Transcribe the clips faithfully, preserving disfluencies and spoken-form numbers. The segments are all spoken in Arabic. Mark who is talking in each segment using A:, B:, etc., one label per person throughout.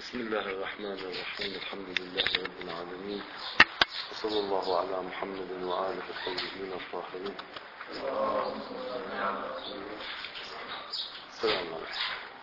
A: بسم الله الرحمن الرحيم. الحمد لله رب العالمين، وصلى الله على محمد وآله الطيبين الطاهرين. السلام عليكم.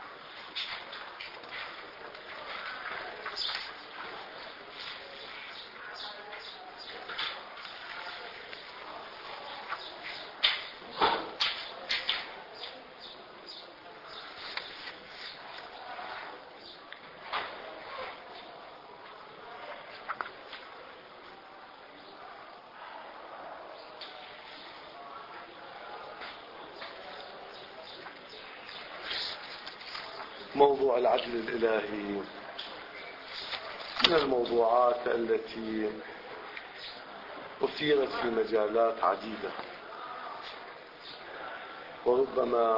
A: موضوع العدل الإلهي من الموضوعات التي أثيرت في مجالات عديدة، وربما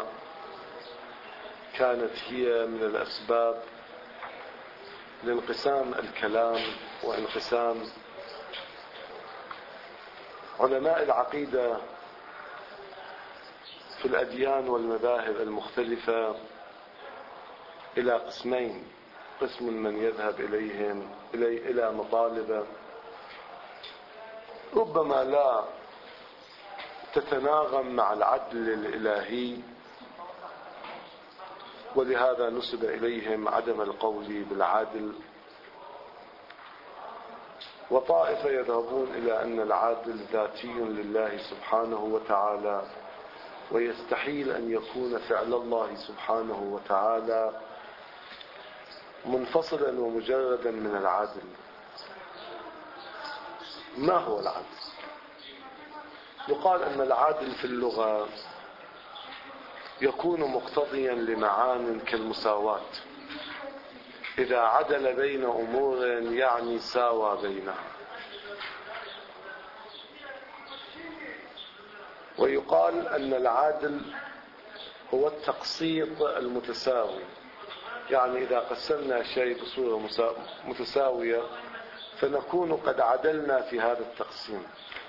A: كانت هي من الأسباب لانقسام الكلام وانقسام علماء العقيدة في الأديان والمذاهب المختلفة إلى قسمين: قسم من يذهب إليهم إلي إلى مطالب ربما لا تتناغم مع العدل الإلهي، ولهذا نسب إليهم عدم القول بالعدل، وطائفة يذهبون إلى أن العدل ذاتي لله سبحانه وتعالى، ويستحيل أن يكون فعل الله سبحانه وتعالى منفصلا ومجردا من العدل. ما هو العدل؟ يقال أن العدل في اللغة يكون مقتضيا لمعان كالمساواة. إذا عدل بين أمور يعني ساوى بينها. ويقال أن العدل هو التقسيط المتساوي، يعني إذا قسمنا شيء بصورة متساوية فنكون قد عدلنا في هذا التقسيم.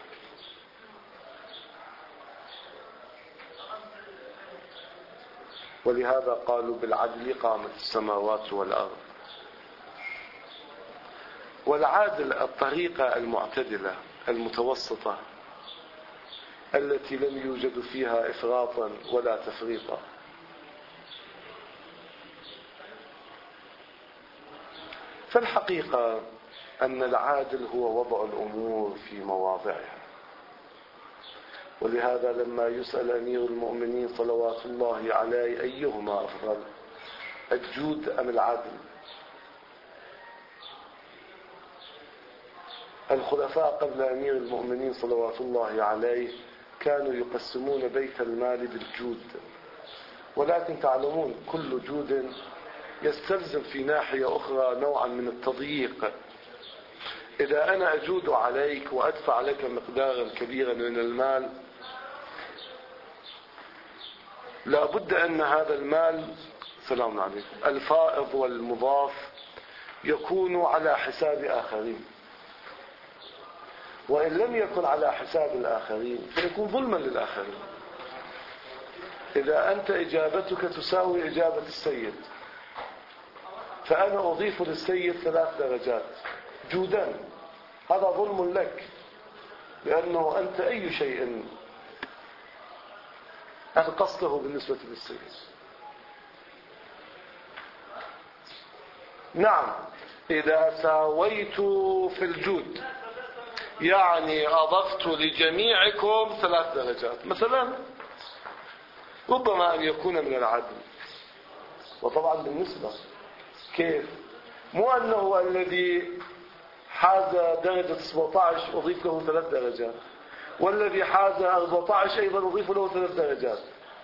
A: ولهذا قالوا بالعدل قامت السماوات والأرض. والعادل الطريقة المعتدلة المتوسطة التي لم يوجد فيها إفراطا ولا تفريطا. فالحقيقة أن العادل هو وضع الأمور في مواضعها. ولهذا لما يسأل أمير المؤمنين صلوات الله عليه أيهما أفضل، الجود أم العدل، الخلفاء قبل أمير المؤمنين صلوات الله عليه كانوا يقسمون بيت المال بالجود، ولكن تعلمون كل جود يستلزم في ناحية أخرى نوعا من التضييق. إذا أنا أجود عليك وأدفع لك مقدارا كبيرا من المال، لا بد أن هذا المال سلام عليكم الفائض والمضاف يكون على حساب آخرين، وإن لم يكن على حساب الآخرين فيكون ظلما للآخرين. إذا أنت إجابتك تساوي إجابة السيد، فأنا أضيف للسيد ثلاث درجات جودا، هذا ظلم لك، لأنه أنت أي شيء أنقصته بالنسبة للسيد. نعم، إذا ساويت في الجود يعني أضفت لجميعكم ثلاث درجات مثلا، ربما أن يكون من العدل. وطبعا بالنسبة كيف؟ مو أنه الذي حاز درجة سبعة عشر أضيف له ثلاث درجات، والذي حاز أربعة عشر أيضا أضيف له ثلاث درجات.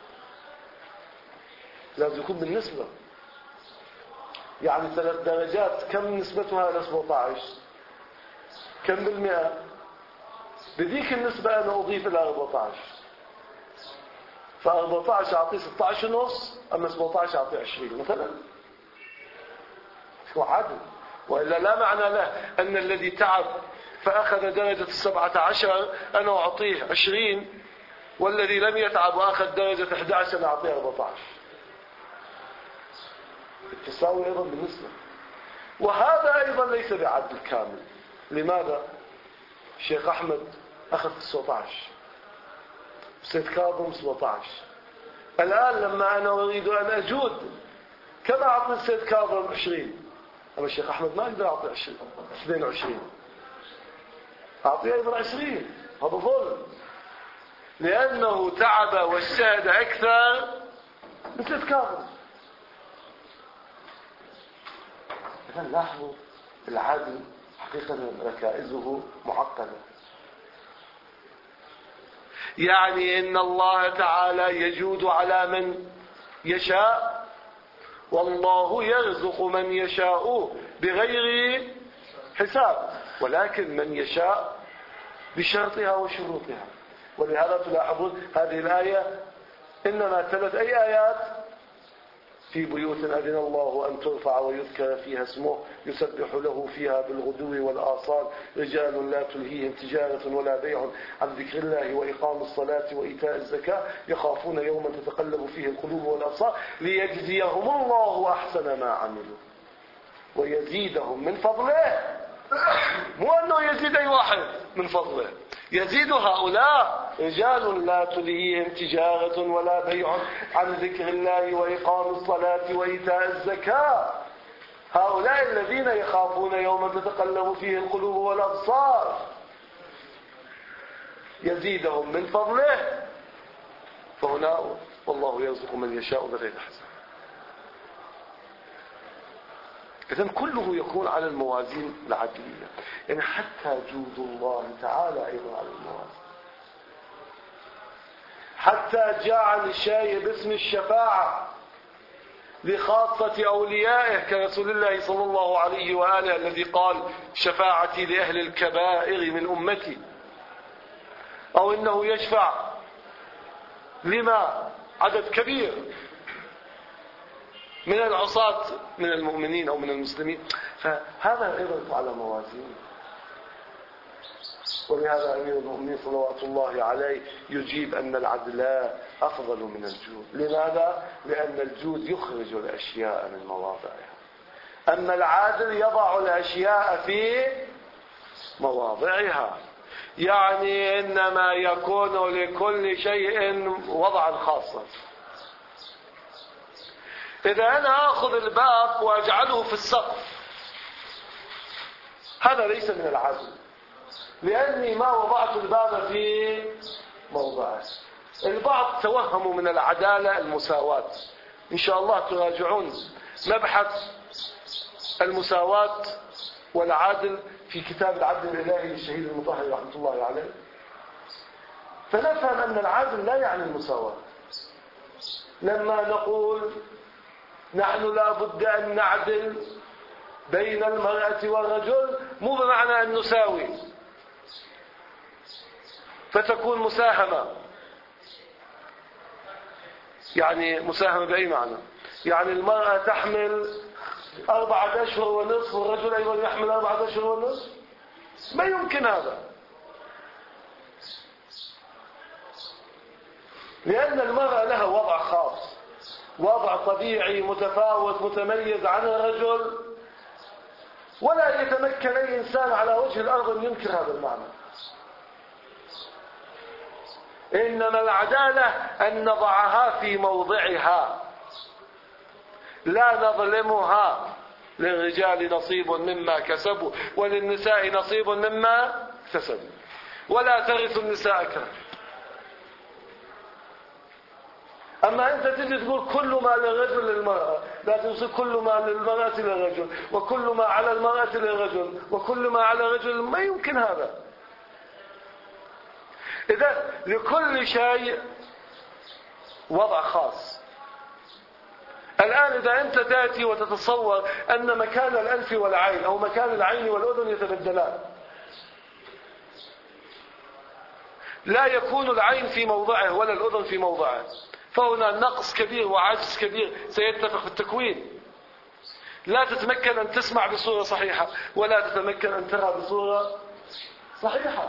A: لازم يكون بالنسبة، يعني ثلاث درجات كم نسبتها إلى سبعة عشر؟ كم بالمئة؟ بذيك النسبة أنا أضيف إلى أربعة عشر، فأربعة عشر أعطيه ستة عشر ونص، أما سبعة عشر أعطيه عشرين مثلا. هو عدل. وإلا لا معنى له أن الذي تعب فأخذ درجة السبعة عشر أنا أعطيه عشرين، والذي لم يتعب وأخذ درجة أحد عشر أنا أعطيه أربعة عشر. التساوي أيضا بالنسبة. وهذا أيضا ليس بعدل كامل. لماذا؟ الشيخ أحمد أخذ سبعة عشر، سيد كاظم سبعة عشر. الآن لما أنا أريد أن أجود كم أعطي السيد كاظم عشرين، أما الشيخ أحمد ما أقدر أعطي عشرين اثنين وعشرين، أعطي أيضا عشرين. هذا ظلم، لأنه تعب واجتهد أكثر من سيد كاظم. إذا لاحظوا العدل حقيقة ركائزه معقدة. يعني إن الله تعالى يجود على من يشاء، والله يرزق من يشاء بغير حساب، ولكن من يشاء بشرطها وشروطها. ولهذا تلاحظون هذه الآية إنما تلت أي آيات في بيوت أذن الله أن ترفع ويذكر فيها اسمه يسبح له فيها بالغدو والآصال رجال لا تلهيهم تجارة ولا بيع عن ذكر الله وإقام الصلاة وإيتاء الزكاة يخافون يوما تتقلب فيه القلوب والأبصار ليجزيهم الله أحسن ما عملوا ويزيدهم من فضله. مو أنه يزيد أي واحد من فضله، يزيد هؤلاء رجال لا تلهيهم تجارة ولا بيع عن ذكر الله وإقام الصلاة وإيتاء الزكاة، هؤلاء الذين يخافون يوما تتقلب فيه القلوب والأبصار يزيدهم من فضله. فهنا والله يرزق من يشاء بغير حساب. إذن كله يكون على الموازين العدلية، يعني حتى جود الله تعالى أيضا على الموازين، حتى جعل الشيء باسم الشفاعة لخاصة أوليائه كرسول الله صلى الله عليه وآله الذي قال شفاعتي لأهل الكبائر من أمتي، أو إنه يشفع لما عدد كبير من العصاة من المؤمنين أو من المسلمين. فهذا أيضا على موازين. ولهذا أمير المؤمنين صلوات الله عليه يجيب أن العدل أفضل من الجود. لماذا؟ لأن الجود يخرج الأشياء من مواضعها، أما العادل يضع الأشياء في مواضعها، يعني إنما يكون لكل شيء وضعا خاصا. إذا أنا أخذ الباب وأجعله في السقف هذا ليس من العدل، لأني ما وضعت الباب في موضعه. البعض توهموا من العدالة المساواة. إن شاء الله تراجعون مبحث المساواة والعدل في كتاب العدل الإلهي للشهيد المطهر رحمة الله عليه، فنفهم أن العدل لا يعني المساواة. لما نقول نحن لا بد أن نعدل بين المرأة والرجل مو بمعنى أن نساوي فتكون مساهمة. يعني مساهمة بأي معنى؟ يعني المرأة تحمل أربعة أشهر ونصف والرجل أيضا يحمل أربعة أشهر ونصف، ما يمكن هذا، لأن المرأة لها وضع خاص، وضع طبيعي متفاوت متميز عن الرجل، ولا يتمكن أي إنسان على وجه الأرض أن ينكر هذا المعنى. إنما العدالة أن نضعها في موضعها، لا نظلمها. للرجال نصيب مما كسبوا وللنساء نصيب مما اكتسبوا ولا ترثوا النساء كرها. أما أنت تجي تقول كل ما للرجل للمرأة، لا توصي كل ما للمرأة للرجل وكل ما على المرأة للرجل وكل ما على الرجل، ما يمكن هذا. إذا لكل شيء وضع خاص. الآن إذا أنت تأتي وتتصور أن مكان الأنف والعين أو مكان العين والأذن يتبدلان، لا يكون العين في موضعه ولا الأذن في موضعه، فهنا نقص كبير وعجز كبير سيتفق في التكوين. لا تتمكن أن تسمع بصورة صحيحة ولا تتمكن أن ترى بصورة صحيحة،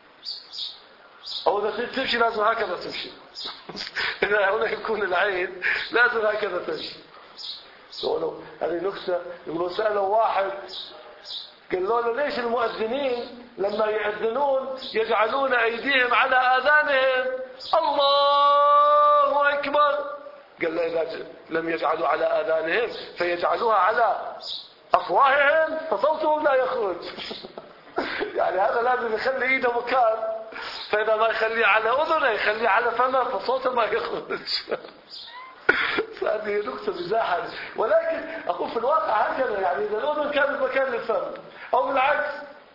A: أو إذا تمشي لازم هكذا تمشي. إذا هنا يكون العين لازم هكذا تمشي. يقولوا هذه نكتة. يقولوا سألوا واحد قالوا له ليش المؤذنين لما يأذنون يجعلون أيديهم على آذانهم الله أكبر؟ قال له إذا لم يجعلوا على آذانهم فيجعلوها على أفواههم فصوتهم لا يخرج. يعني هذا لازم يخلي إيده مكان، فإذا ما يخليه على أذنه يخليه على فمه فصوته ما يخرج. هذه نكتة مزاحة، ولكن أقول في الواقع هكذا. يعني إذا الأذن كانت مكان للفم أو بالعكس.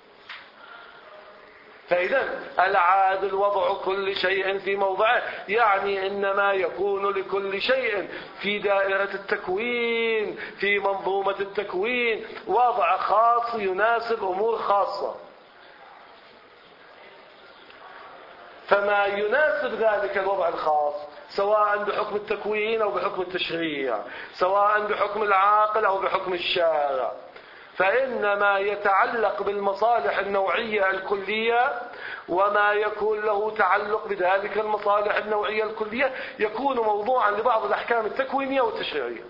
A: فإذا العادل وضع كل شيء في موضعه، يعني إنما يكون لكل شيء في دائرة التكوين، في منظومة التكوين وضع خاص يناسب أمور خاصة. فما يناسب ذلك الوضع الخاص سواء بحكم التكوين أو بحكم التشريع، سواء بحكم العاقل أو بحكم الشارع، فإنما يتعلق بالمصالح النوعية الكلية، وما يكون له تعلق بذلك المصالح النوعية الكلية يكون موضوعا لبعض الأحكام التكوينية والتشريعية.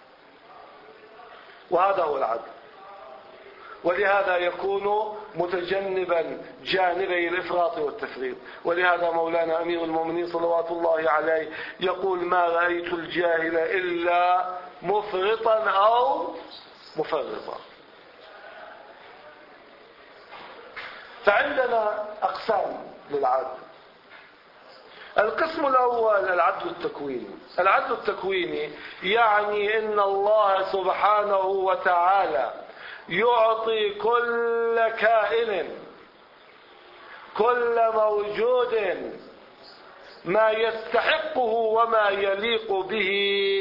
A: وهذا هو العدل. ولهذا يكون متجنبا جانبي الإفراط والتفريط. ولهذا مولانا أمير المؤمنين صلوات الله عليه يقول ما رأيت الجاهل إلا مفرطا أو مفرطا. فعندنا أقسام للعدل. القسم الأول العدل التكويني. العدل التكويني يعني إن الله سبحانه وتعالى يعطي كل كائن، كل موجود ما يستحقه وما يليق به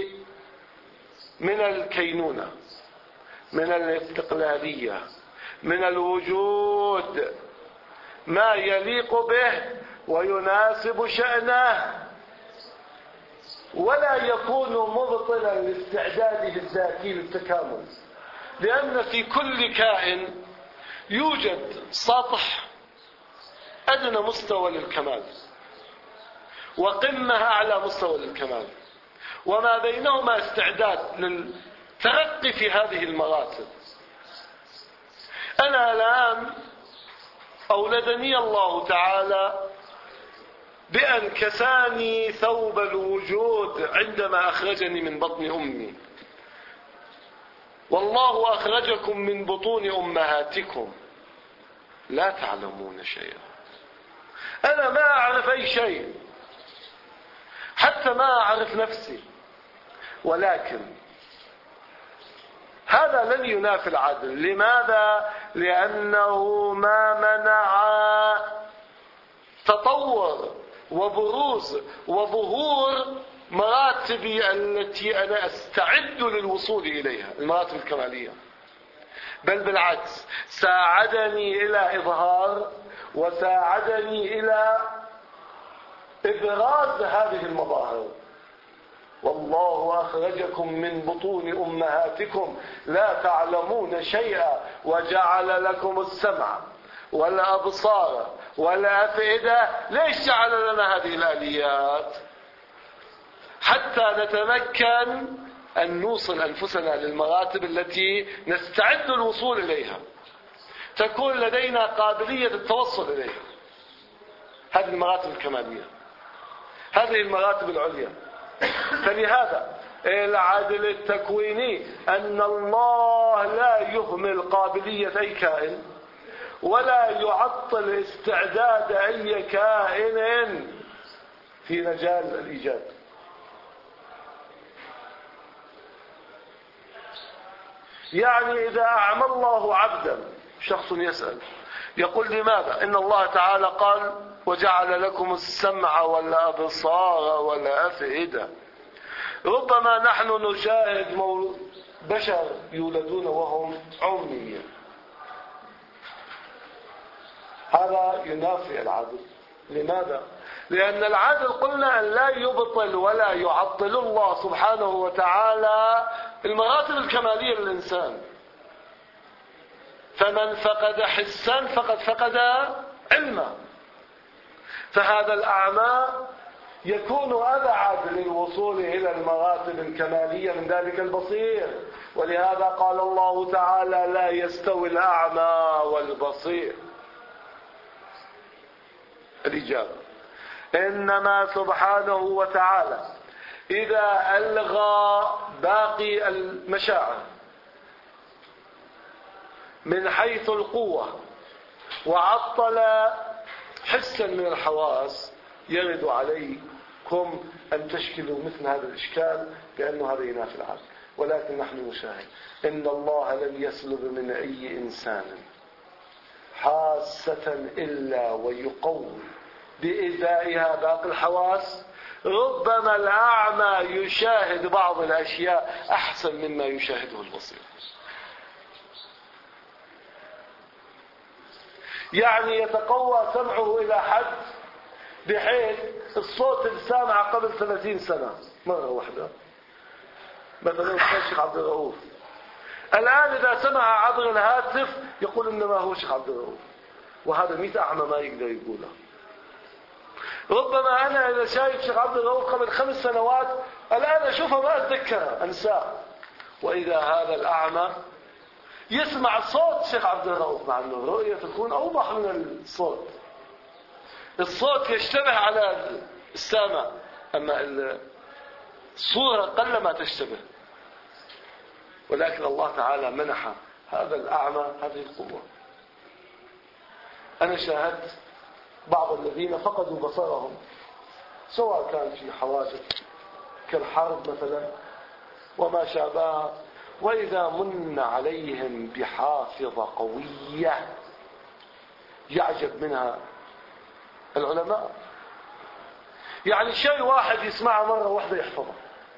A: من الكينونة، من الاستقلالية، من الوجود، ما يليق به ويناسب شأنه، ولا يكون مبطلا لاستعداده الذاتي للتكامل. لأن في كل كائن يوجد سطح أدنى مستوى للكمال وقمة أعلى مستوى للكمال، وما بينهما استعداد للترقي في هذه المراتب. أنا الآن أولدني الله تعالى بأن كساني ثوب الوجود عندما أخرجني من بطن أمي. والله أخرجكم من بطون أمهاتكم لا تعلمون شيئا. أنا ما أعرف أي شيء، حتى ما أعرف نفسي، ولكن هذا لن ينافي العدل. لماذا؟ لأنه ما منع تطور وبروز وظهور مراتبي التي أنا أستعد للوصول إليها، المراتب الكمالية، بل بالعكس ساعدني إلى إظهار وساعدني إلى إبراز هذه المظاهر. والله أخرجكم من بطون أمهاتكم لا تعلمون شيئا وجعل لكم السمع والأبصار والأفئدة. ليش جعل لنا هذه الآليات؟ حتى نتمكن أن نوصل أنفسنا للمراتب التي نستعد للوصول إليها، تكون لدينا قابلية التوصل إليها. هذه المراتب الكمالية، هذه المراتب العليا. فلهذا العدل التكويني أن الله لا يهمل قابلية أي كائن ولا يعطل استعداد أي كائن في مجال الإيجاد. يعني إذا أعمى الله عبدا، شخص يسأل يقول لماذا؟ إن الله تعالى قال وجعل لكم السمع والأبصار والأفئدة. ربما نحن نشاهد بشر يولدون وهم عميين. هذا ينافي العدل. لماذا؟ لأن العدل قلنا أن لا يبطل ولا يعطل الله سبحانه وتعالى المراتب الكمالية للإنسان. فمن فقد حسا فقد فقد علما. فهذا الأعمى يكون أبعد للوصول إلى المراتب الكمالية من ذلك البصير. ولهذا قال الله تعالى: لا يستوي الأعمى والبصير. الإجابة: إنما سبحانه وتعالى إذا ألغى باقي المشاعر من حيث القوة وعطل حسا من الحواس، يرد عليكم أن تشكلوا مثل هذا الإشكال بأنه هذا ينافي العقل. ولكن نحن نشاهد إن الله لم يسلب من أي إنسان حاسة إلا ويقوي بإزائها باقي الحواس. ربما الأعمى يشاهد بعض الأشياء أحسن مما يشاهده البصير. يعني يتقوى سمعه إلى حد بحيث الصوت السامع قبل ثلاثين سنة مرة واحدة، مثلا الشيخ عبد الرؤوف، الآن إذا سمع عبر الهاتف يقول إنما هو الشيخ عبد الرؤوف، وهذا مئة أعمى ما يقدر يقوله. ربما أنا إذا شايف الشيخ عبد الرؤوف قبل خمس سنوات الآن أشوفه ما أتذكره، أنساه. وإذا هذا الأعمى يسمع صوت الشيخ عبد الرؤوف، مع أن الرؤية تكون أوضح من الصوت، الصوت يشتبه على السامع، أما الصورة قل ما تشتبه. ولكن الله تعالى منح هذا الأعمى هذه القوة. أنا شاهدت بعض الذين فقدوا بصرهم، سواء كان في حوادث كالحرب مثلا وما شابه، وإذا من عليهم بحافظة قوية يعجب منها العلماء. يعني شيء واحد يسمعه مرة واحدة يحفظه.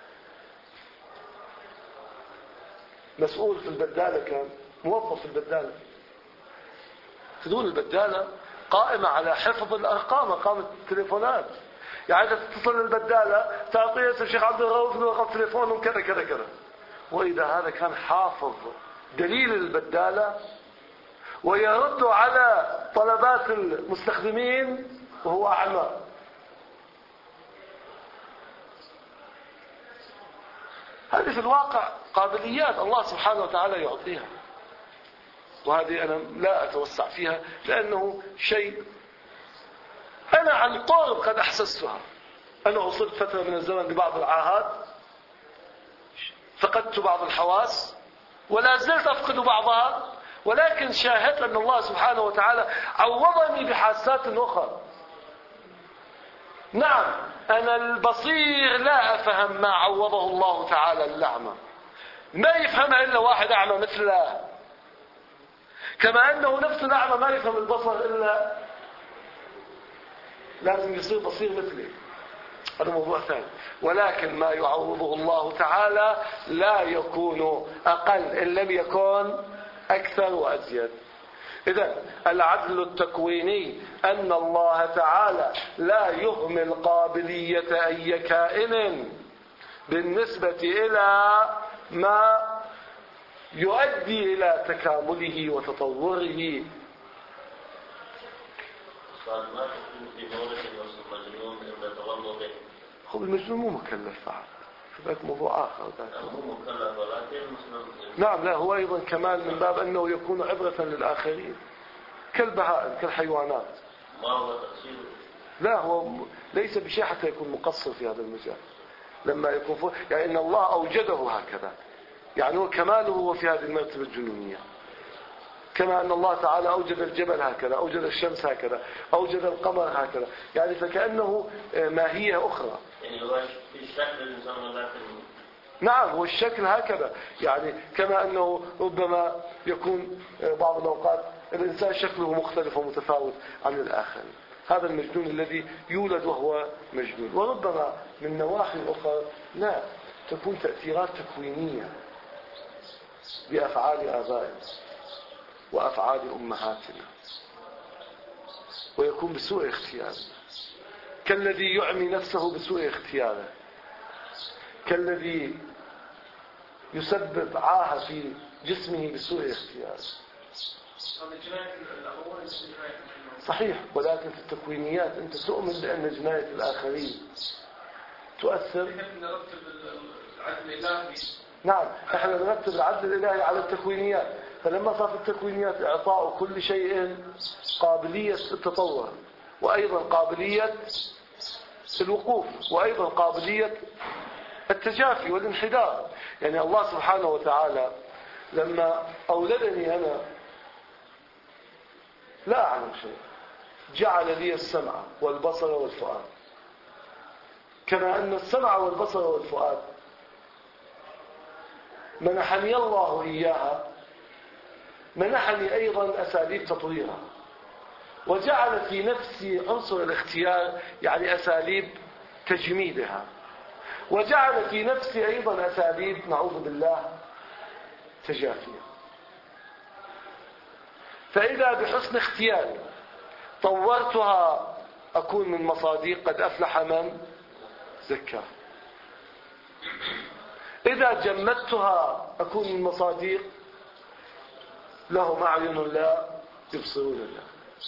A: مسؤول في البدالة، كان موظف في البدالة، تدون البدالة قائمة على حفظ الأرقام، أرقام التليفونات. يعني إذا تتصل البدالة تعطيه الشيخ عبد الرؤوف رقم تليفونه كذا كذا كذا. وإذا هذا كان حافظ دليل البدالة ويرد على طلبات المستخدمين وهو أعمى. هذه في الواقع قابليات الله سبحانه وتعالى يعطيها، وهذه أنا لا أتوسع فيها لأنه شيء أنا عن قرب قد أحسستها. أنا أصبت فترة من الزمن ببعض العاهات، فقدت بعض الحواس ولا زلت أفقد بعضها، ولكن شاهدت أن الله سبحانه وتعالى عوضني بحاسات أخرى. نعم أنا البصير لا أفهم ما عوضه الله تعالى الأعمى، ما يفهمها إلا واحد أعمى مثله، كما أنه نفس الأعمى ما يفهم البصر إلا لازم يصير بصير مثلي، هذا موضوع ثاني. ولكن ما يعوضه الله تعالى لا يكون أقل إن لم يكن أكثر وأزيد. إذن العدل التكويني أن الله تعالى لا يهمل قابلية أي كائن بالنسبة إلى ما يؤدي إلى تكامله وتطوره. هو المجنون مو مكلف بعد، فذاك موضوع آخر. نعم لا، هو أيضا كمال من باب أنه يكون عبرة للآخرين كالبهائم كالحيوانات.
B: ما هو تقصيره؟
A: لا، هو ليس بشيء حتى يكون مقصر في هذا المجال. لما يكون فوق يعني إن الله أوجده هكذا، يعني هو كماله هو في هذه المرتبة الجنونية، كما أن الله تعالى أوجد الجبل هكذا، أوجد الشمس هكذا، أوجد القمر هكذا، يعني فكأنه ماهية أخرى.
B: يعني هو في شكل الإنسان ولكن
A: نعم هو الشكل هكذا، يعني كما أنه ربما يكون بعض الأوقات الإنسان شكله مختلف ومتفاوت عن الآخر. هذا المجنون الذي يولد وهو مجنون. وربما من نواحي أخرى لا تكون تأثيرات تكوينية بأفعال آبائنا وأفعال أمهاتنا، ويكون بسوء اختياره، كالذي يعمي نفسه بسوء اختياره، كالذي يسبب عاهة في جسمه بسوء اختياره. صحيح، ولكن في التكوينيات أنت تؤمن بأن جناية الآخرين تؤثر. نعم، نحن نرتب العدل الإلهي على التكوينيات، فلما صار في التكوينيات إعطاء كل شيء قابلية التطور، وأيضا قابلية الوقوف، وأيضا قابلية التجافي والانحدار. يعني الله سبحانه وتعالى لما أولدني أنا لا أعلم شيء، جعل لي السمع والبصر والفؤاد، كما أن السمع والبصر والفؤاد منحني الله إياها، منحني أيضا أساليب تطويرها، وجعل في نفسي عنصر الاختيار، يعني أساليب تجميدها، وجعل في نفسي أيضا أساليب نعوذ بالله تجافيها. فإذا بحسن اختياري طورتها أكون من مصاديق قد أفلح من زكاها، إذا جمدتها أكون من مصاديق لهم أعين لا يبصرون الله.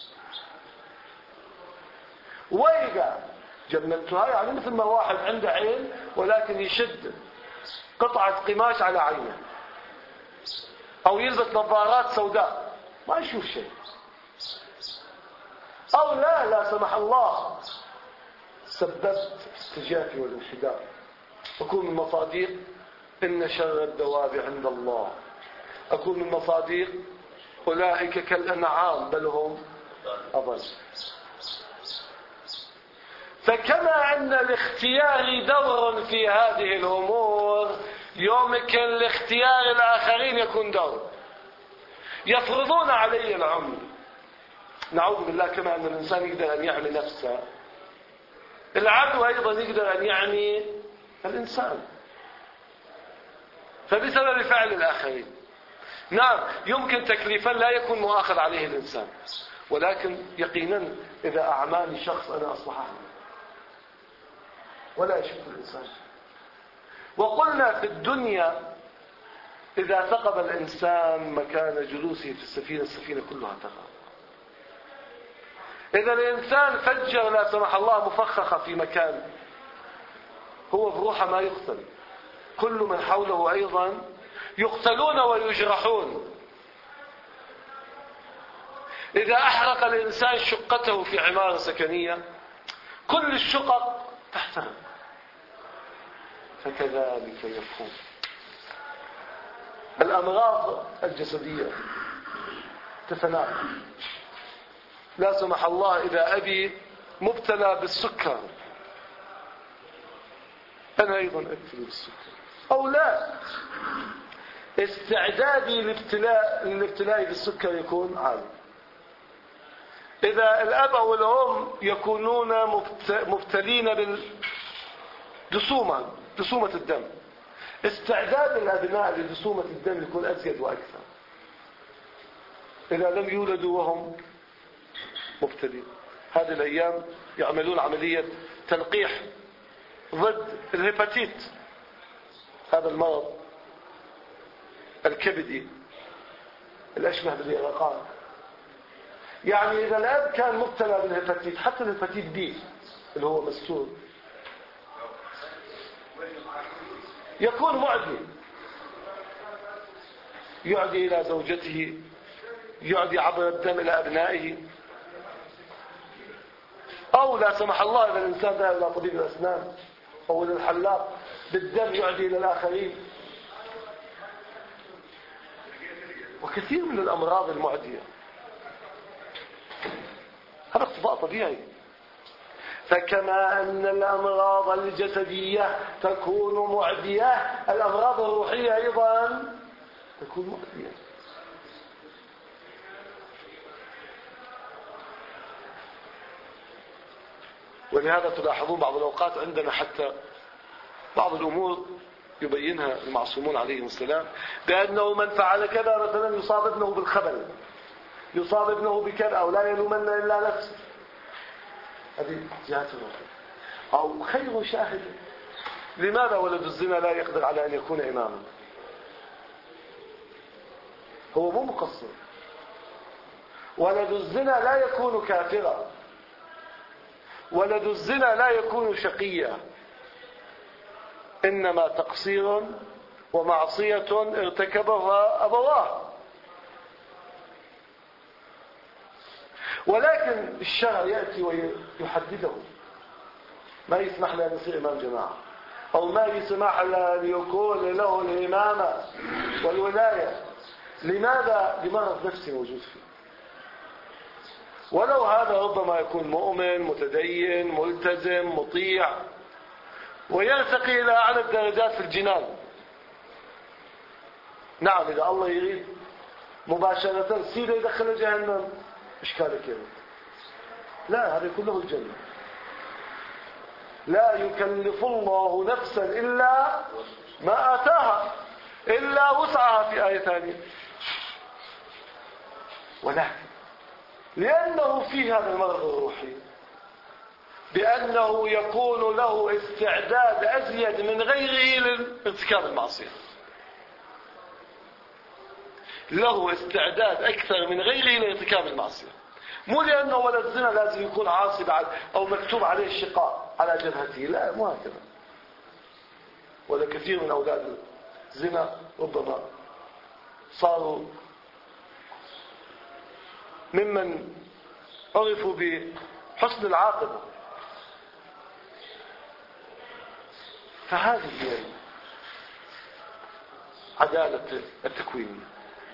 A: وإذا جمدتها يعني مثل ما واحد عنده عين ولكن يشد قطعة قماش على عينه، أو يلبس نظارات سوداء ما يشوف شيء، أو لا لا سمح الله سببت التجافي والانحدار، أكون من مصاديق إن شر الدواب عند الله، أكون من مصاديق أولئك كالأنعام بل هم أضل. فكما أن الاختيار دور في هذه الأمور، يمكن لاختيار الآخرين يكون دور، يفرضون علي العمل. نعوذ بالله، كما أن الإنسان يقدر أن يعمي نفسه، العدو أيضا يقدر أن يعمي الإنسان، فبسبب فعل الآخرين. نعم، يمكن تكليفا لا يكون مؤاخذ عليه الإنسان، ولكن يقينا إذا أعماني شخص أنا أصلحه ولا يشك الإنسان. وقلنا في الدنيا إذا ثقب الإنسان مكان جلوسه في السفينة، السفينة كلها تغرق. إذا الإنسان فجر لا سمح الله مفخخة في مكان، هو بروحه ما يقتل، كل من حوله أيضا يقتلون ويجرحون. إذا أحرق الإنسان شقته في عمارة سكنية كل الشقق تحترق. فكذلك يكون الأمراض الجسدية تتناقل. لا سمح الله إذا أبي مبتلى بالسكر أنا أيضا أبتلى بالسكر، أو لا، استعدادي للابتلاء للابتلاء بالسكر يكون عالي. إذا الأب أو الأم يكونون مبتلين بالدسومة، دسومة الدم، استعداد الأبناء لدسومة الدم يكون أزيد وأكثر إذا لم يولدوا وهم مبتلين. هذه الأيام يعملون عملية تلقيح ضد الهيباتيت، هذا المرض الكبدي الأشبه باليرقان. يعني إذا الأب كان مبتلى بالهيباتيت، حتى الهيباتيت بي اللي هو مستور، يكون معدي، يعدي إلى زوجته، يعدي عبر الدم إلى أبنائه، أو لا سمح الله إذا الإنسان ذهب إلى طبيب الأسنان أو إلى الحلاق بالدم يعدي إلى الآخرين، وكثير من الأمراض المعدية. هذا اقتضاء طبيعي. فكما أن الأمراض الجسدية تكون معدية، الأمراض الروحية أيضا تكون معدية. ولهذا تلاحظون بعض الأوقات عندنا حتى بعض الأمور يبينها المعصومون عليهم السلام، بأنه من فعل كذا مثلا يصاب ابنه بالخبل، يصاب ابنه بكذا، أو لا يلومن إلا نفسه. هذه جهات الروحية. أو خير شاهد، لماذا ولد الزنا لا يقدر على أن يكون إماما؟ هو مو مقصر، ولد الزنا لا يكون كافرا، ولد الزنا لا يكون شقيا، إنما تقصير ومعصية ارتكبها أبواه. ولكن الشرع يأتي ويحدده، ما يسمح له أن يصير إمام جماعة، أو ما يسمح له أن يكون له الإمامة والولاية. لماذا؟ لمرض نفسي موجود فيه. ولو هذا ربما يكون مؤمن متدين ملتزم مطيع ويرتقي إلى أعلى الدرجات في الجنان. نعم، إذا الله يريد مباشرة سيده يدخل جهنم، إشكالك يا رب؟ لا، هذا كله الجنة. لا يكلف الله نفسا إلا ما آتاها إلا وسعها في آية ثانية. ولكن لأنه في هذا المرض الروحي بأنه يكون له استعداد أزيد من غيره لارتكاب المعصية، له استعداد أكثر من غيره لارتكاب المعصية. مو لأنه ولد زنا لازم يكون عاصي بعد أو مكتوب عليه الشقاء على جبهته، لا، مو هكذا. ولا كثير من أولاد الزنا ربما صاروا ممن عرفوا بحسن العاقبة. فهذه هي عدالة التكوين.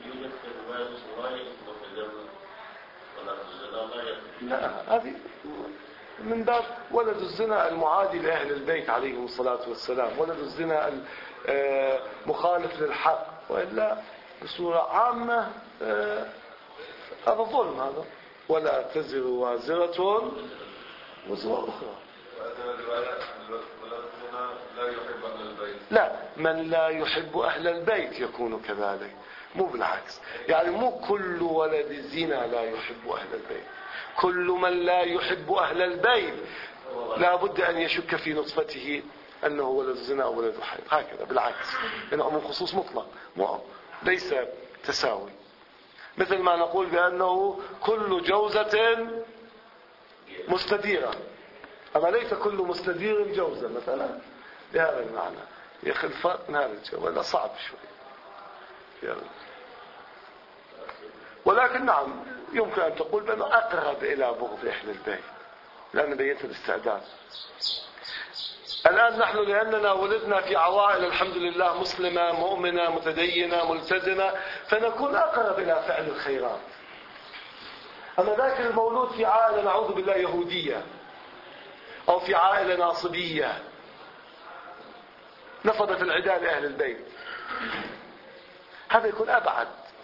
A: لا، هذه من باب ولد الزنا المعادي لأهل البيت عليهم الصلاة والسلام، ولد الزنا المخالف للحق، وإلا بصورة عامة هذا ظلم. هذا ولا تزر وازرة وزر أخرى. لا، من لا يحب أهل البيت يكون كذلك، مو بالعكس. يعني مو كل ولد الزنا لا يحب أهل البيت، كل من لا يحب أهل البيت لا بد أن يشك في نطفته أنه ولد الزنا أو ولد حيض، هكذا بالعكس، لأنه عموم خصوص مطلق ليس تساوي. مثل ما نقول بأنه كل جوزة مستديرة، أما ليس كل مستدير جوزة مثلا، بهذا المعنى. يا أخي الفرق من هذا الجو ولا صعب شوي. ولكن نعم يمكن أن تقول بأنه أقرب إلى بغض أهل البيت لأن بيت الاستعداد. الآن نحن لأننا ولدنا في عوائل الحمد لله مسلمة مؤمنة متدينة ملتزمة، فنكون أقرب إلى فعل الخيرات. أما ذاك المولود في عائلة نعوذ بالله يهودية أو في عائلة ناصبية نفضت العداء لأهل البيت، هذا يكون أبعد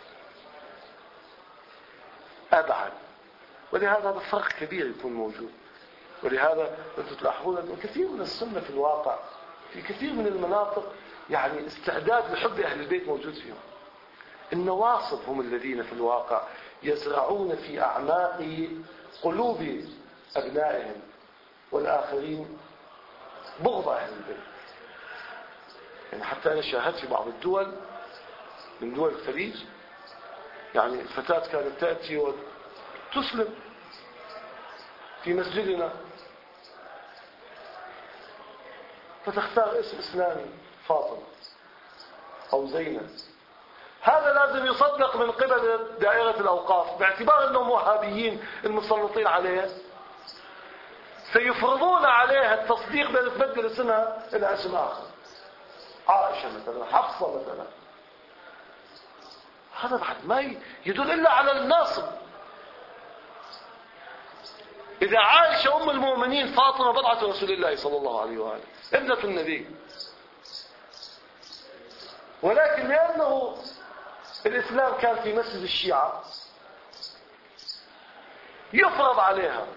A: أبعد ولهذا هذا فرق كبير يكون موجود. ولهذا أنتم تلاحظون أن كثير من السنة في الواقع في كثير من المناطق يعني استعداد لحب أهل البيت موجود فيهم. النواصب هم الذين في الواقع يزرعون في أعماق قلوب أبنائهم والآخرين بغض أهل البيت. يعني حتى أنا شاهدت في بعض الدول من دول الخليج، يعني الفتاة كانت تأتي وتسلم في مسجدنا فتختار اسم إسلامي فاطمة أو زينب، هذا لازم يصدق من قبل دائرة الأوقاف باعتبار أنهم وهابيين المسلطين عليها، سيفرضون عليها التصديق بأن تبدل اسمها إلى اسم آخر، عائشة مثلا، حفصة مثلا. هذا بعد ما يدل إلا على الناصب. إذا عائشة أم المؤمنين فاطمة بضعة رسول الله صلى الله عليه وآله ابنة النبي، ولكن لأنه الإسلام كان في مسجد الشيعة يفرض عليها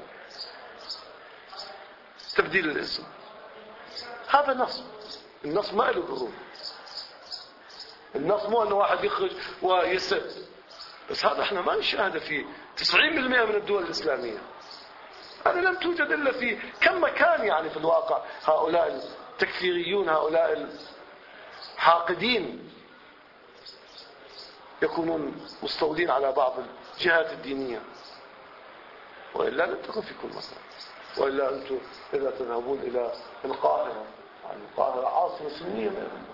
A: تبديل الاسم. هذا نصب. النصب ما له قرون. النصب مو أنه واحد يخرج ويسب، بس هذا احنا ما نشاهده في تسعين بالمئة من الدول الإسلامية. هذا لم توجد إلا في كم مكان يعني في الواقع. هؤلاء التكفيريون، هؤلاء الحاقدين يكونون مستولين على بعض الجهات الدينية، وإلا لم تكن في كل مكان. وإلا أنتم إذا تذهبون إلى القاهرة، يعني القاهرة عاصمة سنية،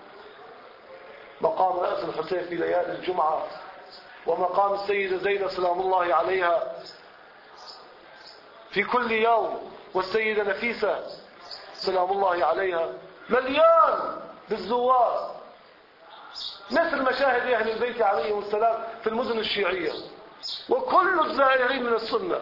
A: مقام رأس الحسين في ليالي الجمعة، ومقام السيدة زينب سلام الله عليها في كل يوم، والسيدة نفيسة سلام الله عليها، مليان بالزوار، مثل مشاهد أهل البيت عليهم السلام في المدن الشيعية، وكل الزائرين من السنة،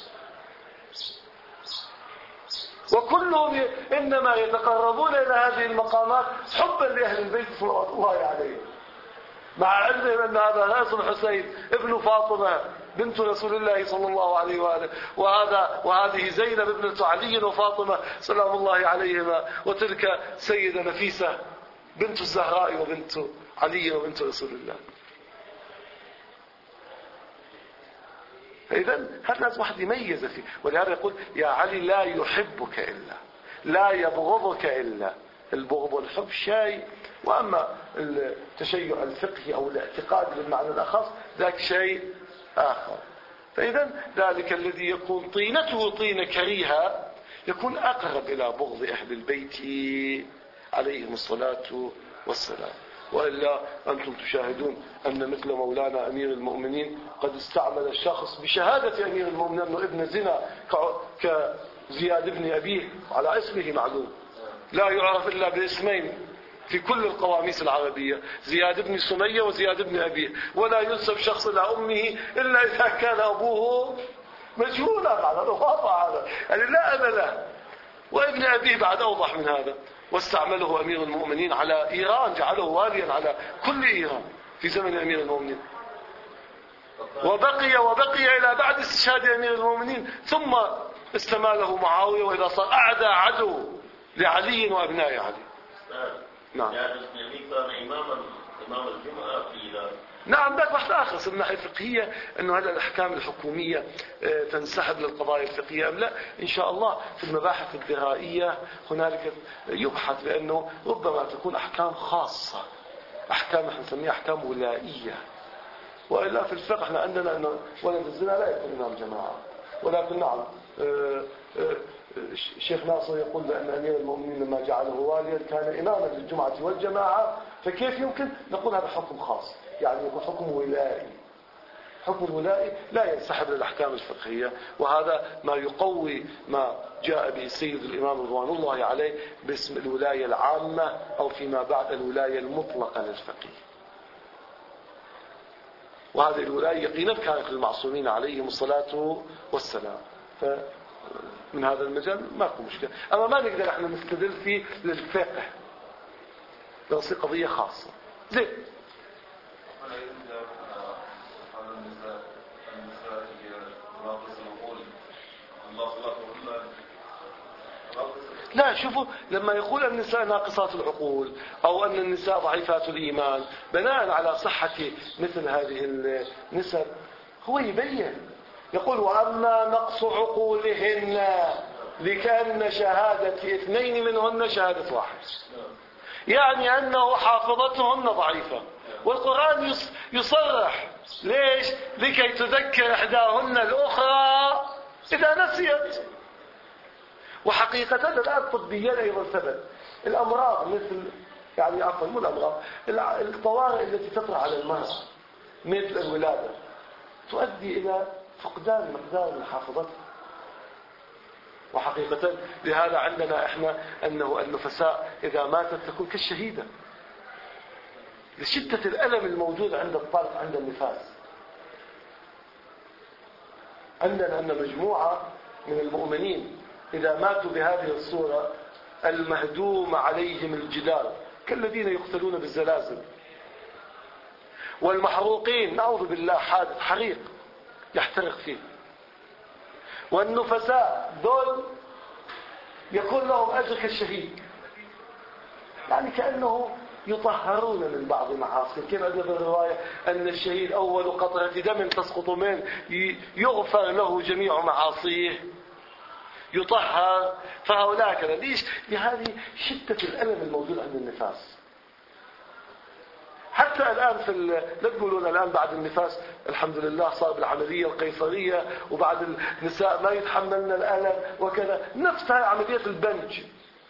A: وكلهم إنما يتقربون إلى هذه المقامات حبا لأهل البيت صلوات الله عليهم، مع علمهم أن هذا رأس الحسين ابن فاطمة بنت رسول الله صلى الله عليه وآله، وهذا وهذه زينب ابنة علي وفاطمة سلام الله عليهما، وتلك سيدة نفيسة بنت الزهراء وبنت علي وبنت رسول الله. فإذا هذا لازم واحد يميز فيه، ولهذا يقول يا علي لا يحبك إلا، لا يبغضك إلا. البغض والحب شيء، وأما التشيع الفقهي أو الاعتقاد بالمعنى الأخص ذاك شيء آخر. فإذا ذلك الذي يكون طينته طينة كريهة يكون أقرب إلى بغض أهل البيت عليهم الصلاة والسلام. وإلا أنتم تشاهدون أن مثل مولانا أمير المؤمنين قد استعمل الشخص بشهادة أمير المؤمنين أنه ابن زنا كزياد بن أبيه، على اسمه معلوم، لا يعرف إلا باسمين في كل القواميس العربية، زياد بن سمية وزياد بن أبيه، ولا ينسب شخص إلى أمه إلا إذا كان أبوه مجهولا، بعد الواقع هذا يعني لا أنا له، وابن أبيه بعد أوضح من هذا. واستعمله أمير المؤمنين على إيران، جعله واليا على كل إيران في زمن أمير المؤمنين، وبقي وبقي إلى بعد استشهاد أمير المؤمنين، ثم استماله معاوية، وإذا صار أعدى عدو لعلي وأبناء علي. نعم.
B: إمام الجمعة في إيران.
A: نعم، ذاك بحث آخر من الناحية الفقهية، أنه هذه الأحكام الحكومية تنسحب للقضايا الفقهية أم لا. إن شاء الله في المباحث الدرائية هنالك يبحث، لأنه ربما تكون أحكام خاصة، أحكام نحن نسميها أحكام ولائية. وإلا في الفقه احنا عندنا أنه ولد الزنا لا يكون إمام جماعة، ولكن نعم الشيخ ناصر يقول بأن أمير المؤمنين لما جعله واليا كان إماما للجمعة والجماعة، فكيف يمكن نقول هذا حكم خاص؟ يعني يكون حكم ولائي. حكم الولائي لا ينسحب للأحكام الفقهية، وهذا ما يقوي ما جاء به السيد الإمام رضوان الله عليه باسم الولاية العامة، أو فيما بعد الولاية المطلقة للفقيه. وهذه الولاية يقينا كانت للمعصومين عليهم الصلاة والسلام، فمن هذا المجال ما في مشكلة. أما ما نقدر احنا نستدل فيه للفقه، لأصل قضية خاصة. زين. لا، شوفوا، لما يقول النساء ناقصات العقول أو أن النساء ضعيفات الإيمان بناء على صحة مثل هذه النسب، هو يبين يقول وأما نقص عقولهن لكأن شهادة اثنين منهن شهادة واحد، يعني أنه حافظتهن ضعيفة. والقرآن يصرح ليش؟ لكي تذكر إحداهن الأخرى إذا نسيت. وحقيقة الآن طبيا أيضا ثبت الأمراض مثل يعني عفوا مو الأمراض الطوارئ التي تطرأ على المرأة مثل الولادة تؤدي إلى فقدان مقدار من حافظتها. وحقيقة لهذا عندنا إحنا أنه النفساء إذا ماتت تكون كالشهيدة لشدة الألم الموجود عند الطلق عند النفاس. عندنا أن مجموعة من المؤمنين إذا ماتوا بهذه الصورة المهدوم عليهم الجدار كالذين يقتلون بالزلازل، والمحروقين نعوذ بالله حادث حريق يحترق فيه، والنفساء دول يكون لهم أجر كالشهيد، يعني كأنه يطهرون من بعض معاصي. كما عندنا في الرواية أن الشهيد أول قطرة دم تسقط منه يغفر له جميع معاصيه يطهر. فهؤلاء كذا ليش؟ لهذه شدة الألم الموجود عند النفاس. حتى الآن في ال... لا تقولون الآن بعد النفاس الحمد لله صار بالعملية القيصرية وبعد النساء ما يتحملن الألم وكذا، نفس هاي عملية البنج،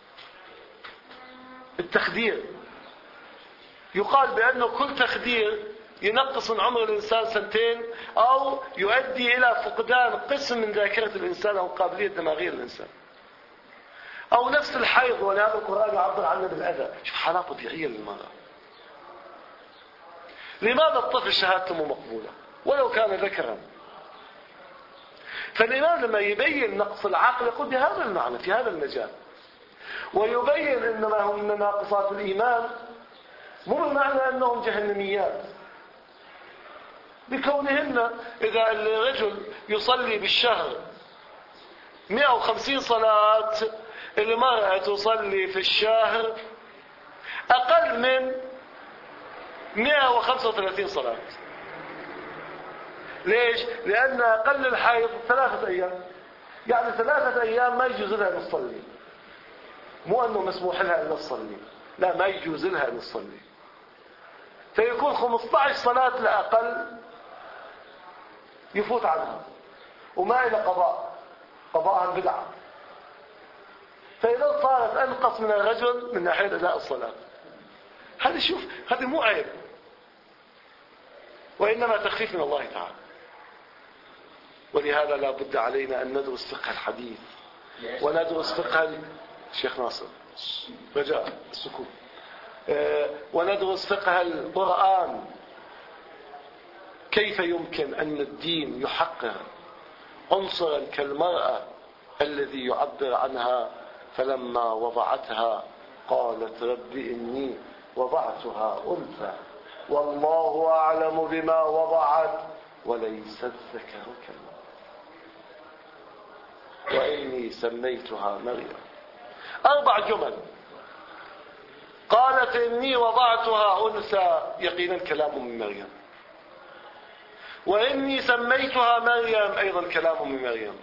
A: التخدير. يقال بأنه كل تخدير ينقص من عمر الإنسان سنتين أو يؤدي إلى فقدان قسم من ذاكرة الإنسان أو قابلية دماغية الإنسان. أو نفس الحيض، ولهذا القرآن يعبر عنه بالأذى. شوف حالات طبيعية للمرأة. لماذا الطفل شهادته مو مقبولة ولو كان ذكرا؟ فالإمام لما يبين نقص العقل يقول بهذا المعنى في هذا المجال، ويبين إنما هم من ناقصات الإيمان مو بمعنى أنهم جهنميات، بكونهن إذا الرجل يصلي بالشهر مئة وخمسين صلاة، المرأة تصلي في الشهر أقل من مئة وخمسة وثلاثين صلاة. ليش؟ لأن أقل الحيض ثلاثة أيام، يعني ثلاثة أيام ما يجوز لها أن تصلي. مو أنه مسموح لها أن تصلي، لا، ما يجوز لها أن تصلي. فيكون خمسة عشر صلاة لأقل يفوت عنها وما إلى قضاء، قضاءها بدعة. فإذا صارت أنقص من الرجل من ناحية أداء الصلاة، هذا شوف هذا مو عيب، وإنما تخفيف من الله تعالى. ولهذا لا بد علينا أن ندرس فقه الحديث وندرس فقه الشيخ ناصر رجاء السكون، وندرس فقه القرآن. كيف يمكن أن الدين يحقق عنصرا كالمرأة الذي يعبر عنها فلما وضعتها قالت رب إني وضعتها أنثى والله أعلم بما وضعت وليس الذكر كالأنثى وإني سميتها مريم. أربع جمل. قالت إني وضعتها أنثى، يقينا كلام من مريم. وإني سميتها مريم، أيضا كلام من مريم.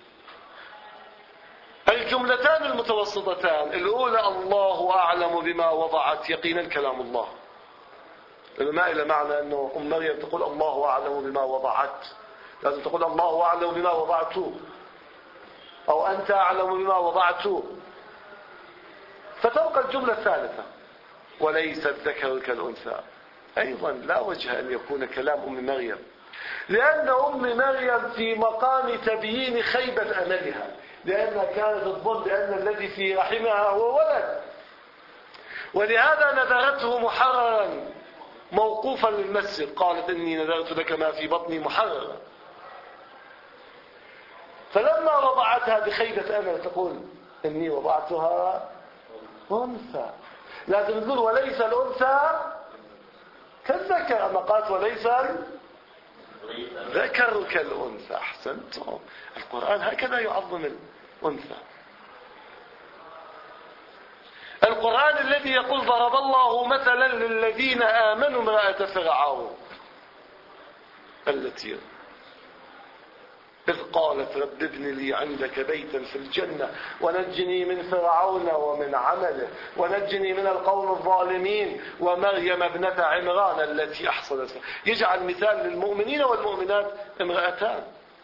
A: الجملتان المتوسطتان، الأولى الله أعلم بما وضعت، يقينا كلام الله، ما إلى معنى أنه أم مريم تقول الله أعلم بما وضعت، لازم تقول الله أعلم بما وضعته أو أنت أعلم بما وضعته. فتبقى الجملة الثالثة وليس الذكر كالأنثى، أيضا لا وجه أن يكون كلام أم مريم، لأن أم مريم في مقام تبيين خيبة أملها، لأنها كانت تظن بأن الذي في رحمها هو ولد، ولهذا نذرته محررا موقوفا للمسجد. قالت إني نذرت لك ما في بطني محررا. فلما وضعتها بخيبة أمل تقول إني وضعتها أنثى، لازم تقول وليس الأنثى كالذكر، أما قالت وليس الذكر كالأنثى. أحسنتم، القرآن هكذا يعظم الأنثى. القرآن الذي يقول ضرب الله مثلا للذين آمنوا امرأة فرعون التي إذ قالت رب ابن لي عندك بيتا في الجنة ونجني من فرعون ومن عمله ونجني من القوم الظالمين ومريم ابنة عمران التي أحصنت. يجعل مثال للمؤمنين والمؤمنات امرأتان.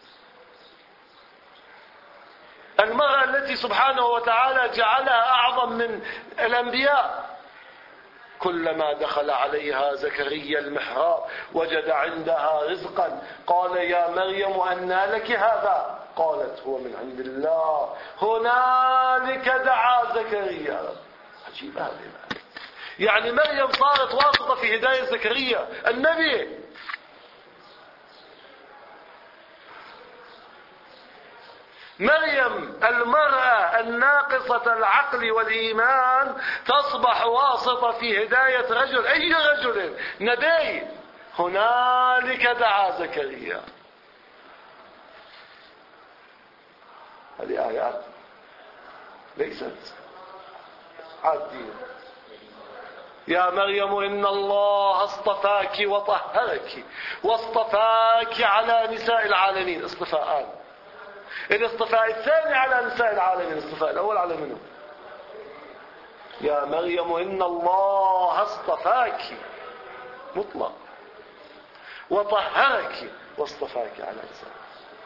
A: المرأة التي سبحانه وتعالى جعلها أعظم من الأنبياء، كلما دخل عليها زكريا المحراب وجد عندها رزقا قال يا مريم أنى لك هذا؟ قالت هو من عند الله. هنالك دعا زكريا. عجيب هذه الآية. يعني مريم صارت واسطة في هداية زكريا النبي. مريم المرأة الناقصة العقل والإيمان تصبح واسطة في هداية رجل، أي رجل؟ نبي. هنالك دعا زكريا. هذه آيات ليست عادية. يا مريم إن الله اصطفاك وطهرك واصطفاك على نساء العالمين. اصطفاءان. الاصطفاء الثاني على نساء العالمين، الاصطفاء الأول على منه؟ يا مريم إن الله اصطفاك مطلق، وطهرك واصطفاك على الإنسان.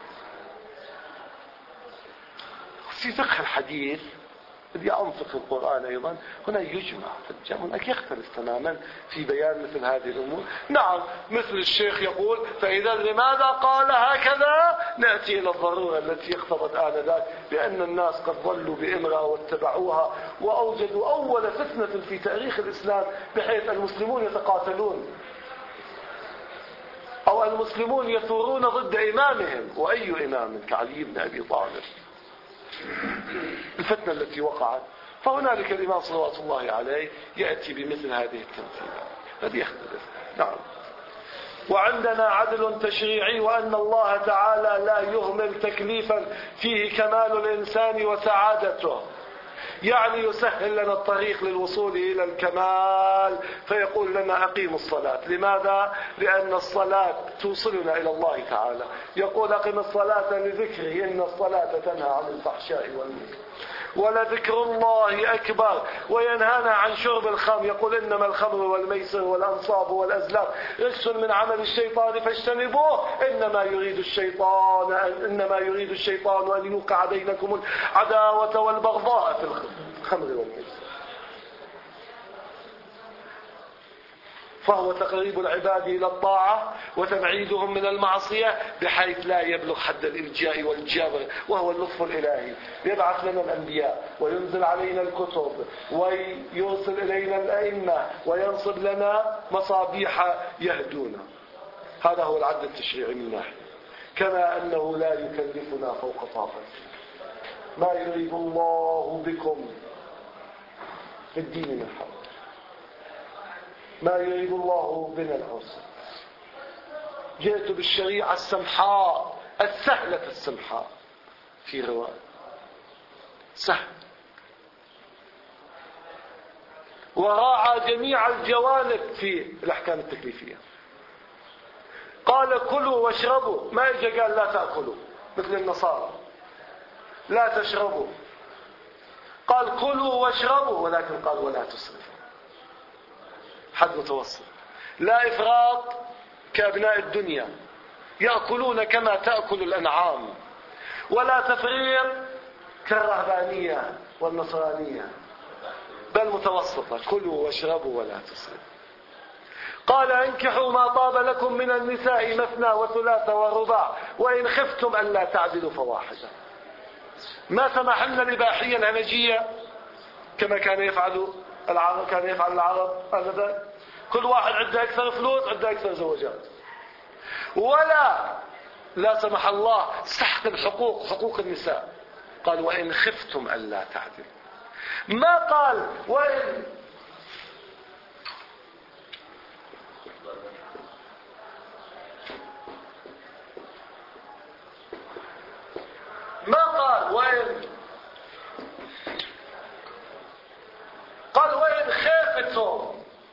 A: في فقه الحديث بدي أنطق القرآن أيضا هنا يجمع، هناك يختلف تماما في بيان مثل هذه الأمور. نعم، مثل الشيخ يقول فإذا لماذا قال هكذا، نأتي إلى الضرورة التي اقتضت آنذاك بأن الناس قد ضلوا بإمرأة واتبعوها وأوجدوا أول فتنة في تاريخ الإسلام، بحيث المسلمون يتقاتلون أو المسلمون يثورون ضد إمامهم، وأي إمام كعلي بن أبي طالب، الفتنة التي وقعت. فهنالك الإمام صلوات الله عليه يأتي بمثل هذه التمثيلات، هذه يختلف. نعم. وعندنا عدل تشريعي، وأن الله تعالى لا يهمل تكليفا فيه كمال الإنسان وسعادته، يعني يسهل لنا الطريق للوصول إلى الكمال، فيقول لنا أقيموا الصلاة. لماذا؟ لأن الصلاة توصلنا إلى الله تعالى. يقول أقم الصلاة لذكره، إن الصلاة تنهى عن الفحشاء والمنكر، ولذكر الله أكبر، وينهانا عن شرب الخمر. يقول إنما الخمر والميسر والأنصاب والأزلام رجس من عمل الشيطان فاجتنبوه، إنما يريد الشيطان إنما يريد الشيطان أن يوقع بينكم العداوة والبغضاء في الخمر والميسر. فهو تقريب العباد إلى الطاعة وتبعيدهم من المعصية، بحيث لا يبلغ حد الإلجاء والجبر، وهو اللطف الإلهي. يبعث لنا الأنبياء وينزل علينا الكتب ويرسل إلينا الأئمة وينصب لنا مصابيح يهدونا. هذا هو العدل التشريعي من ناحية، كما أنه لا يكلفنا فوق طاقتنا. ما يريد الله بكم في الدين من حرج، ما يريد الله بنا العسر. جئت بالشريعة السمحاء السهلة السمحاء في رواية سهل، وراعى جميع الجوانب في الأحكام التكليفية. قال كلوا واشربوا، ما إجا قال لا تأكلوا مثل النصارى، لا تشربوا. قال كلوا واشربوا، ولكن قال ولا تسرفوا، حد متوسط، لا إفراط كأبناء الدنيا يأكلون كما تأكل الأنعام، ولا تفريط كالرهبانية والنصرانية، بل متوسطة، كلوا واشربوا ولا تسرفوا. قال انكحوا ما طاب لكم من النساء مثنى وثلاث ورباع، وإن خفتم ألا تعدلوا فواحدة. ما سمح لنا الإباحية الهمجية كما كان يفعل العرب، كان يفعل العرب آنذاك، كل واحد عنده أكثر فلوس عنده أكثر زوجات. ولا لا سمح الله سحق الحقوق، حقوق النساء. قال وإن خفتم ألا تعدلوا، ما قال وإن ما قال وإن قال وإن خفتم،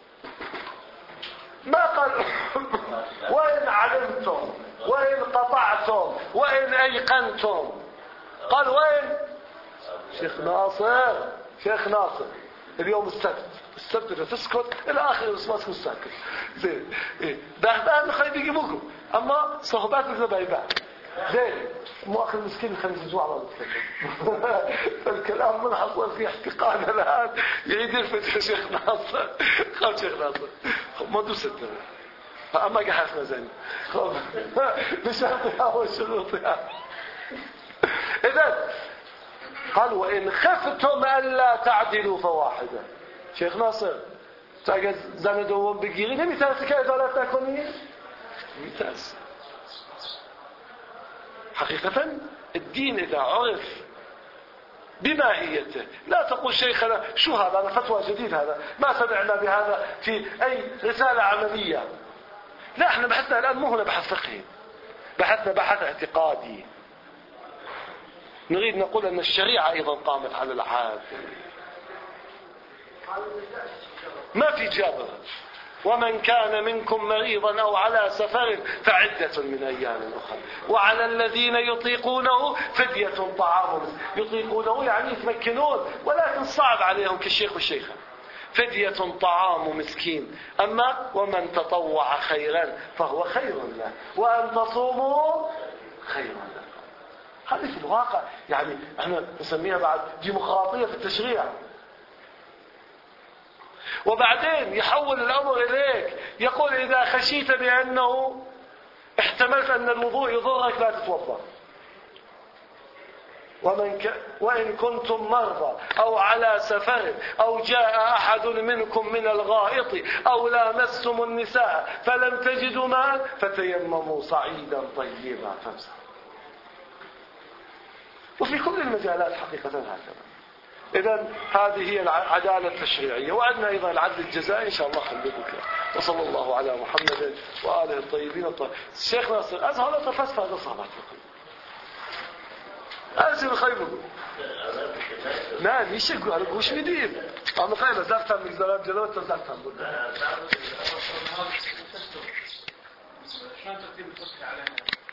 A: ما قال وإن علمتم، وإن قطعتم، وإن أيقنتم. قال وإن شيخ ناصر شيخ ناصر اليوم السبت السبت إذا تسكت إلى آخر الأسبوع تكون ساكت زين. إيه ده ده خلي يجيبوكم، أما صحبات مثل بايبان زين. مؤخر المسكين الخميس الجوع الله يتكلم. فالكلام منحصر في احتقان الآن يريد يلفت شيخ ناصر. خذ شيخ ناصر ما دوست فأما قحفنا زين بشرطها وشروطها. إذن قال وإن خفتم ألا تعدلوا فواحدة. شيخ ناصر تاجز زندوهم بقيرين مثال سكاية ولا تكونين مثال. حقيقة الدين إذا عرف بماهيته، لا تقول شيخنا شو هذا، هذا فتوى جديد، هذا ما سمعنا بهذا في أي رسالة عملية. لا، احنا بحثنا الآن مو هنا بحث فقهي، بحثنا بحث اعتقادي. نريد نقول أن الشريعة أيضا قامت على العادل، ما في جابر. ومن كان منكم مريضا أو على سفر فعدة من أيام أخرى، وعلى الذين يطيقونه فدية طعام. يطيقونه يعني يتمكنون، ولكن صعب عليهم كالشيخ والشيخة، فدية طعام مسكين. أما ومن تطوع خيرا فهو خير له، وأن تصوموا خير له. هذه في الواقع يعني احنا نسميها بعد ديمقراطية في التشريع. وبعدين يحول الأمر إليك، يقول إذا خشيت بأنه احتملت أن الوضوء يضرك لا تتوضأ. ومن ك... وإن كنتم مرضى أو على سفر أو جاء أحد منكم من الغائط أو لامستم النساء فلم تجدوا ماء فتيمموا صعيدا طيبا فامسحوا. وفي كل المجالات حقيقة هكذا. إذا هذه هي العدالة التشريعية. وعندنا أيضا العدل الجزائي إن شاء الله خليكم. وصلى الله على محمد وآله الطيبين الطاهرين. الشيخ ناصر أزهر تفسر هذا صعبات أزهر الخيبر نعم يشكوا على وش مدير أنا خير زفتها من زلام جلوت زفتها
C: شلون ترتيب الفقه علينا